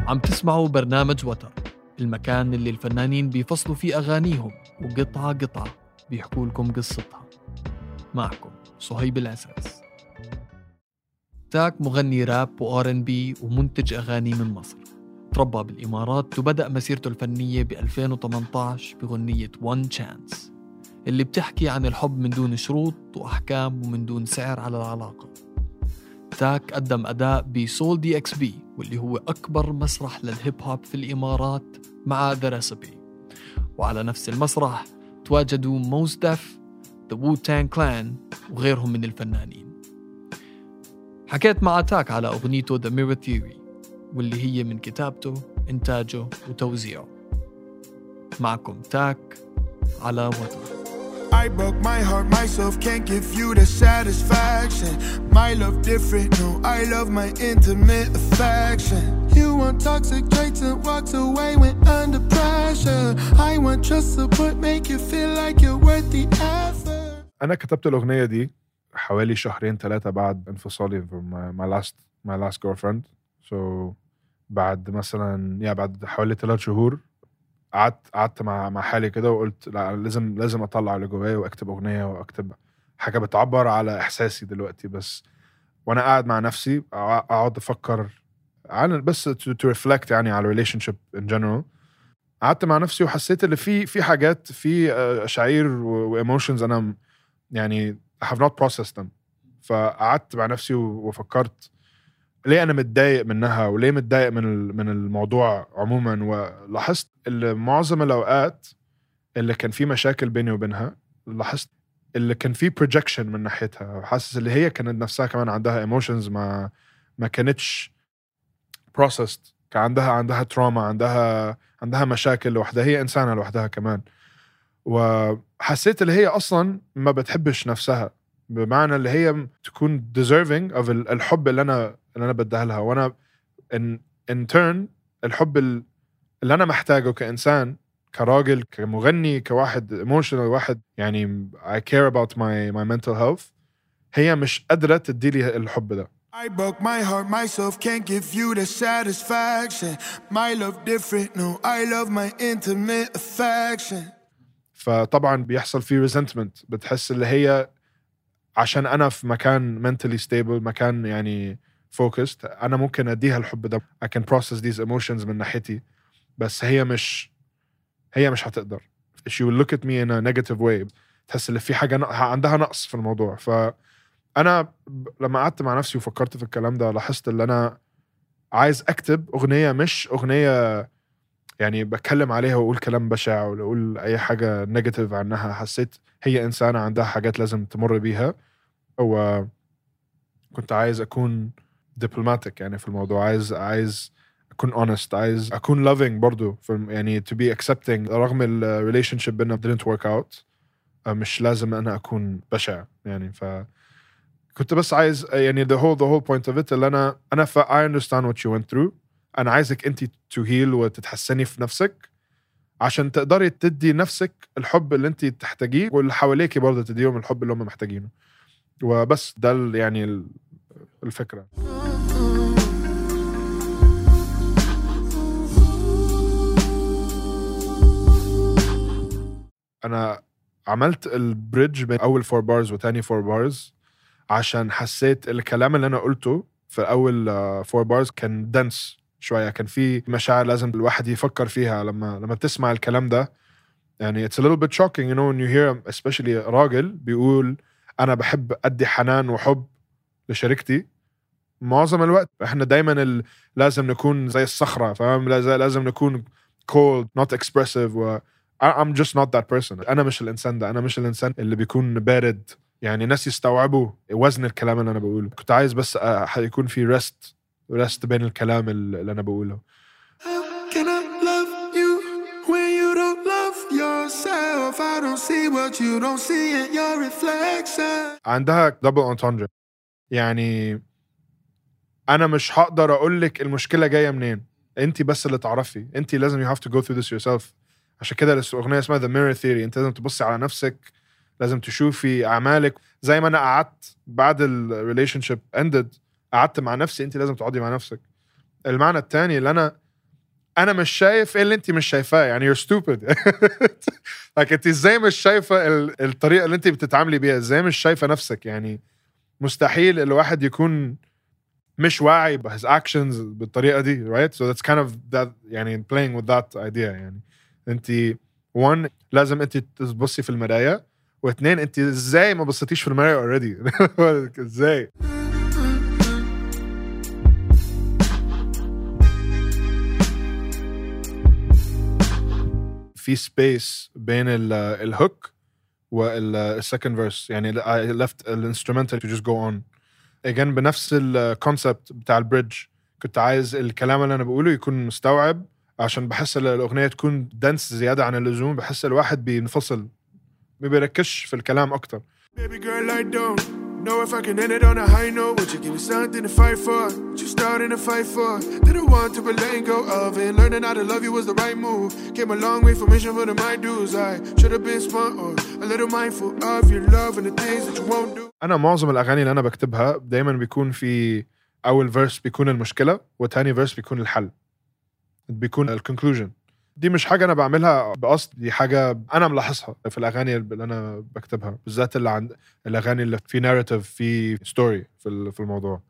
عم تسمعوا برنامج وتر، المكان اللي الفنانين بيفصلوا فيه أغانيهم وقطعة قطعة بيحكوا لكم قصتها. معكم صهيب العساس. تاك مغني راب وR&B ومنتج أغاني من مصر، تربى بالإمارات وبدأ مسيرته الفنية ب2018 بغنية One Chance اللي بتحكي عن الحب من دون شروط وأحكام ومن دون سعر على العلاقة. تاك قدم أداء بسول دي اكس بي واللي هو أكبر مسرح للهيب هوب في الإمارات مع ذا ريسبي، وعلى نفس المسرح تواجدوا موز ديف، ذا وو تانج كلان وغيرهم من الفنانين. حكيت مع تاك على أغنيته The Mirror Theory واللي هي من كتابته إنتاجه وتوزيعه. معكم تاك على وتر. I broke my heart myself, can't give you the satisfaction. My love different, no, I love my intimate affection. You want toxic traits and walks away when under pressure. I want trust support, make you feel like you're worth the effort. أنا كتبت الأغنية دي حوالي 2-3 بعد انفصالي from my last girlfriend. So بعد مثلا بعد حوالي 3 شهور قعدت مع حالي كده وقلت لا، لازم اطلع اللي جوايا واكتب اغنيه واكتب حاجه بتعبر على احساسي دلوقتي. بس وانا قاعد مع نفسي اقعد افكر عن بس to reflect يعني على relationship in general. قعدت مع نفسي وحسيت اللي في حاجات، في اشعير وايموشنز انا يعني I have not processed them. فقعدت مع نفسي وفكرت ليه أنا متضايق منها وليه متضايق من الموضوع عموما. ولاحظت اللي معظم الأوقات اللي كان في مشاكل بيني وبينها، لاحظت اللي كان في projection من ناحيتها، وحاسس اللي هي كانت نفسها كمان عندها emotions ما كانتش processed. كان عندها trauma، عندها مشاكل لوحدها، هي إنسانة لوحدها كمان. وحسيت اللي هي أصلا ما بتحبش نفسها، بمعنى اللي هي تكون deserving of الحب اللي أنا بديها لها. وأنا in turn الحب اللي أنا محتاجه كإنسان، كراجل، كمغني، كواحد emotional، واحد يعني I care about my mental health، هي مش قادرة تديلي الحب ده. I broke my heart myself, can't give you the satisfaction. My love different, no, I love my intimate affection. فطبعا بيحصل فيه resentment، بتحس اللي هي عشان أنا في مكان mentally stable، مكان يعني focused، أنا ممكن أديها الحب ده، I can process these emotions من ناحيتي، بس هي مش هتقدر. she will look at me in a negative way. تحس اللي في حاجة عندها نقص في الموضوع. فأنا لما قعدت مع نفسي وفكرت في الكلام ده، لاحظت اللي أنا عايز أكتب أغنية، مش أغنية يعني بتكلم عليها وأقول كلام بشع ولا أقول أي حاجة نيجاتيف عنها. حسيت هي إنسانة عندها حاجات لازم تمر بيها، وكنت عايز أكون diplomatic يعني في الموضوع. عايز أكون honest، عايز أكون loving برضو، يعني to be accepting رغم ال relationship بينا didn't work out. مش لازم أنا أكون بشع يعني. كنت بس عايز يعني the whole point of it اللي أنا I understand what you went through. أنا عايزك أنتي to heal وتتحسني في نفسك عشان تقدري تدي نفسك الحب اللي أنتي تحتاجيه، واللي حواليكي برضه تديهم الحب اللي هم محتاجينه. وبس ده يعني الفكرة. أنا عملت البريدج بين أول 4 bars وتاني 4 bars عشان حسيت الكلام اللي أنا قلته في أول 4 bars كان dense شوية، كان في مشاعر لازم الواحد يفكر فيها لما بتسمع الكلام ده. يعني it's a little bit shocking you know when you hear especially راجل بيقول أنا بحب أدي حنان وحب لشريكتي. معظم الوقت إحنا دايما لازم نكون زي الصخرة، فاهم؟ لازم نكون cold not expressive I'm just not that person. أنا مش الإنسان ده، أنا مش الإنسان اللي بيكون بارد. يعني ناس يستوعبوا وزن الكلام اللي أنا بقوله. كنت عايز بس يكون في rest بين الكلام اللي أنا بقوله. How can I love you when you don't love yourself? I don't see what you don't see in your reflection. عندها double entendre. يعني أنا مش هقدر أقولك المشكلة جاية منين، أنتي بس اللي تعرفي. أنتي لازم you have to go through this yourself. عشان كده الأغنية اسمها The Mirror Theory. أنت لازم تبصي على نفسك، لازم تشوفي أعمالك. زي ما أنا قعدت بعد relationship ended قعدت مع نفسي، أنتي لازم تقعدي مع نفسك. المعنى التاني اللي أنا انا مش شايف ايه اللي انت مش شايفاه يعني you're stupid like انت ازاي مش شايفه الطريقه اللي انت بتتعاملي بيها ازاي مش شايفه نفسك يعني مستحيل الواحد يكون مش واعي ب his actions بالطريقه دي right so that's kind of that يعني playing with that idea يعني انت one لازم انت تبصي في المرايه واثنين انت ازاي ما بصيتيش في المرايه already ازاي في سبيس بين الهوك والسكند فيرس يعني I left الانسترومنتال to just go on again بنفس الكونسبت بتاع البريدج كنت عايز الكلام اللي انا بقوله يكون مستوعب عشان بحس الاغنيه تكون دنس زياده عن اللزوم بحس الواحد بينفصل ما بيركزش في الكلام اكتر Baby girl, I don't know if I can end it on a high note. Would you give me something to fight for? What you starting to fight for? Didn't want to, but letting go of it. Learning how to love you was the right move. Came a long way from mission for the my dues. I should have been smart or a little mindful of your love and the things that you won't do. أنا معظم الأغاني اللي أنا بكتبها دايما بيكون في أول فيرس بيكون المشكلة وتاني فيرس بيكون الحل بيكون الكونكلوجن دي مش حاجة أنا بعملها بقصد دي حاجة أنا ملاحظها في الأغاني اللي أنا بكتبها بالذات اللي عند الأغاني اللي في ناريتيف في ستوري في الموضوع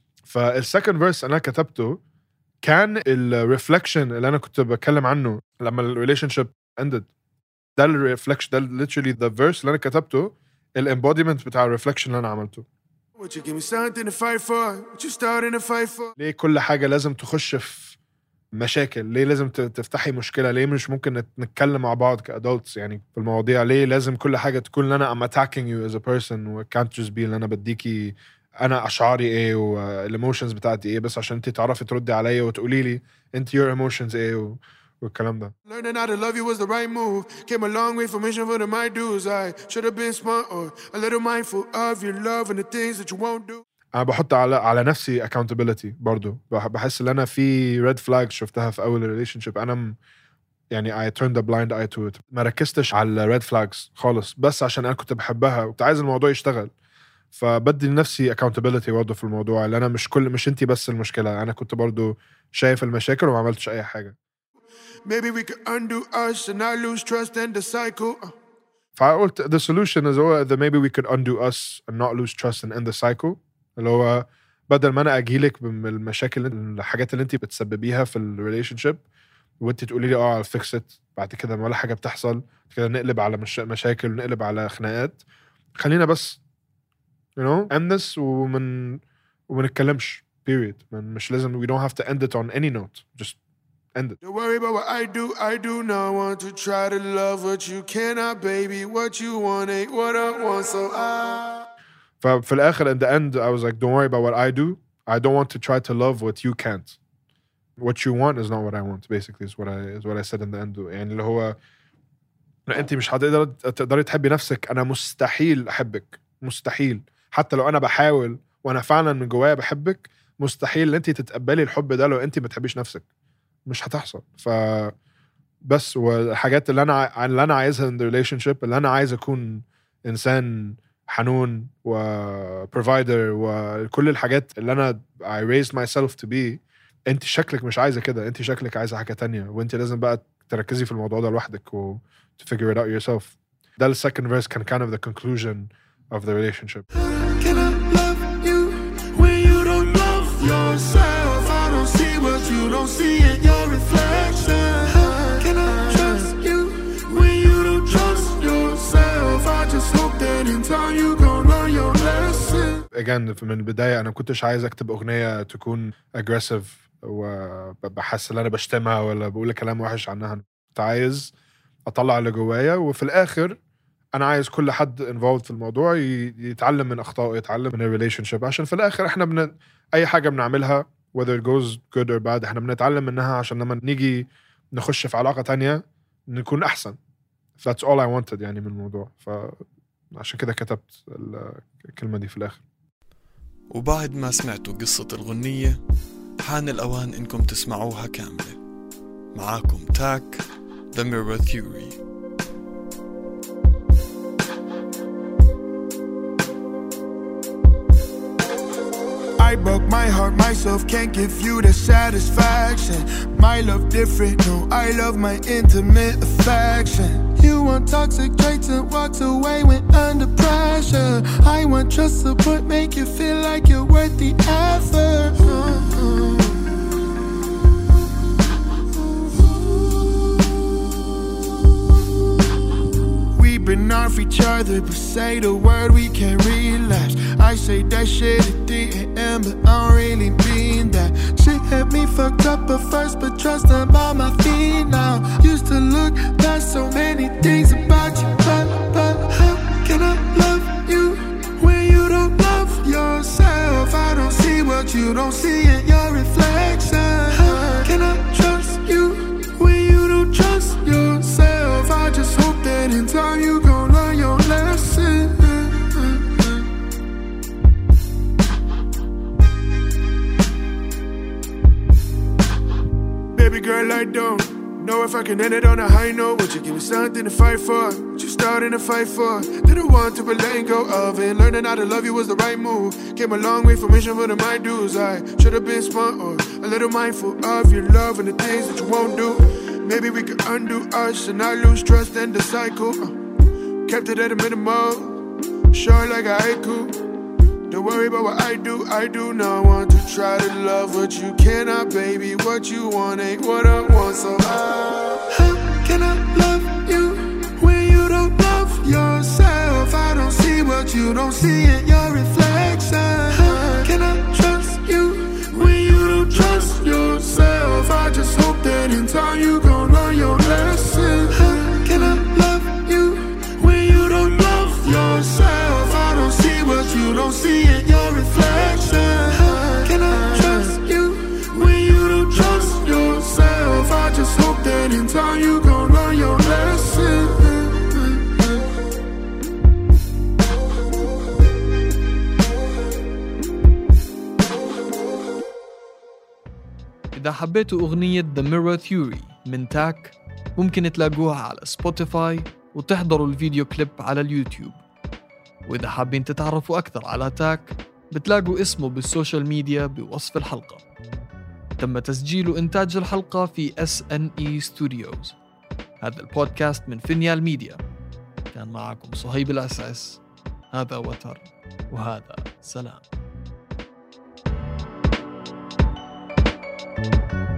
فالسكند فيرس أنا كتبته كان الريفلكشن اللي أنا كنت بتكلم عنه لما الريليشن شيب ended ده الريفلكشن ده literally the verse اللي أنا كتبته الامبوديمنت بتاع الريفلكشن اللي أنا عملته Would you give me something to fight for? What you starting to fight for? ليه كل حاجة لازم تخش في مشاكل ليه لازم تفتحي مشكلة ليه مش ممكن نتكلم مع بعض كأدولتس يعني في المواضيع ليه لازم كل حاجة تكون لنا I'm attacking you as a person و can't just be اللي أنا بديكي أنا أشعاري إيه والemotions بتاعتي إيه بس عشان أنت تعرفي تردي عليا وتقولي لي أنت your emotions إيه والكلام ده Learning how to love you was the right move. Came a long way from mission for the my dues. I should have been smart or a little mindful of your love and the things that you won't do. أنا بحط على نفسي accountability برضو بحس إن أنا في red flags شفتها في أول relationship أنا يعني I turned a blind eye to it ما ركزتش على red flags خالص بس عشان أنا كنت بحبها وكنت عايز الموضوع يشتغل فبدي لنفسي accountability برضو في الموضوع اللي أنا مش أنتي بس المشكلة أنا كنت برضو شايف المشاكل وما عملتش أي حاجة Maybe we could undo us and not lose trust and the cycle. فقلت the solution is that maybe we could undo us and not lose trust and end the cycle اللي هو بدل ما أنا أجيلك بالمشاكل الحاجات اللي أنتي بتسببيها في الريليشنشيب وأنتي تقولي لي I'll fix it بعد كده ولا حاجة بتحصل كده نقلب على مشاكل ونقلب على خناقات خلينا بس you know end this وما نتكلمش period مش لازم we don't have to end it on any note just end it. Don't worry about what I do not want to try to love what you cannot, baby. What you want ain't what I want, so ففي الآخر in the end I was like don't worry about what I do. I don't want to try to love what you can't. What you want is not what I want. Basically is what I said in the end. يعني اللي هو أنت مش هتقدري تحبي نفسك أنا مستحيل أحبك مستحيل حتى لو أنا بحاول وأنا فعلا من جوايا بحبك مستحيل أنت تتقبلي الحب ده لو أنت ما بتحبيش نفسك مش هتحصل بس والحاجات اللي انا عايزها in the relationship اللي انا عايز اكون انسان حنون و provider وكل الحاجات اللي انا I raised myself to be انت شكلك مش عايزه كده انت شكلك عايزه حاجه تانية وانت لازم بقى تركزي في الموضوع ده لوحدك و to figure it out yourself ده ال second verse كان kind of the conclusion of the relationship. Can I love you when you don't love yourself? I don't see what you don't see in your reflection. Can I trust you when you don't trust yourself? I just hope that in time you gon' learn your lesson. Again من البداية أنا كنتش عايز أكتب أغنية تكون aggressive وبحس إن أنا بشتمها ولا بقول كلام وحش عنها كنت عايز أطلع اللي جوايا وفي الآخر أنا عايز كل حد involved في الموضوع يتعلم من أخطائه يتعلم من الريليشنشيب عشان في الآخر إحنا أي حاجة بنعملها whether it goes good or bad إحنا بنتعلم منها عشان لما نيجي نخش في علاقة تانية نكون أحسن. That's all I wanted يعني من الموضوع فعشان كده كتبت الكلمة دي في الآخر. وبعد ما سمعتوا قصة الغنية حان الأوان إنكم تسمعوها كاملة. معاكم تاك The Mirror Theory. I broke my heart myself, can't give you the satisfaction. My love different, no, I love my intimate affection. You want toxic traits and walks away when under pressure. I want trust support, make you feel like you're worth the effort. We've been off each other, but say the word, we can't relapse. I say that shit at 3 a.m., but I don't really mean that. Shit had me fucked up at first, but trust I'm by my feet now. Used to look past so many things about you, but how can I love you when you don't love yourself? I don't see what you don't see in your reflection. How can I trust you when you don't trust yourself? I just hope that in time you gon' learn your lesson. Baby girl, I don't know if I can end it on a high note. Would you give me something to fight for? Would you starting to fight for? Didn't want to, but letting go of it. Learning how to love you was the right move. Came a long way from mission for the my dues. I should have been smart or a little mindful of your love and the things that you won't do. Maybe we could undo us and not lose trust in the cycle. Kept it at a minimum, short like a haiku. Don't worry about what I do not want to try to love what you cannot, baby. What you want ain't what I want, so how can I love you when you don't love yourself? I don't see what you don't see in your reflection. How can I trust you when you don't trust yourself? I just hope that in time you gon' learn your lesson. How can I love you when you don't love yourself? I don't see what you don't see in your reflection. How can I trust you when you don't trust yourself? I just hope that in time you gon' learn your lesson. إذا حبيتوا أغنية The Mirror Theory من تاك ممكن تلاقوها على سبوتيفاي وتحضروا الفيديو كليب على اليوتيوب. وإذا حابين تتعرفوا أكثر على تاك بتلاقوا اسمه بالسوشيال ميديا بوصف الحلقة. تم تسجيل وإنتاج الحلقة في SNE Studios. هذا البودكاست من فينيال ميديا. كان معكم صهيب الأساس. هذا وتر وهذا سلام.